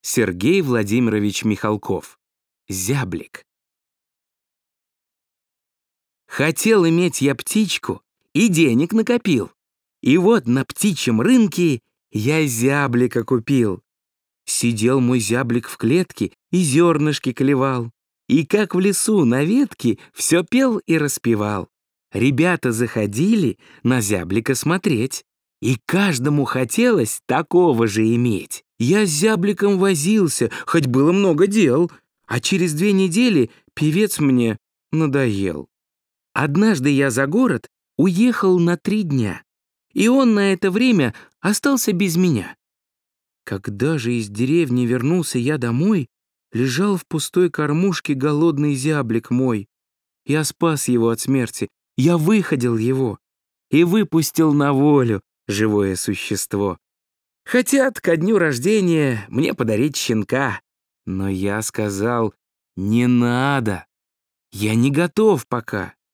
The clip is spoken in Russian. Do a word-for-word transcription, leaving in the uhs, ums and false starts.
Сергей Владимирович Михалков. Зяблик. Хотел иметь я птичку и денег накопил. И вот на птичьем рынке я зяблика купил. Сидел мой зяблик в клетке и зернышки клевал. И как в лесу на ветке все пел и распевал. Ребята заходили на зяблика смотреть. И каждому хотелось такого же иметь. Я с зябликом возился, хоть было много дел. А через две недели певец мне надоел. Однажды я за город уехал на три дня. И он на это время остался без меня. Когда же из деревни вернулся я домой, лежал в пустой кормушке голодный зяблик мой. Я спас его от смерти, я выходил его и выпустил на волю живое существо. Хотят ко дню рождения мне подарить щенка, но я сказал: не надо, я не готов пока.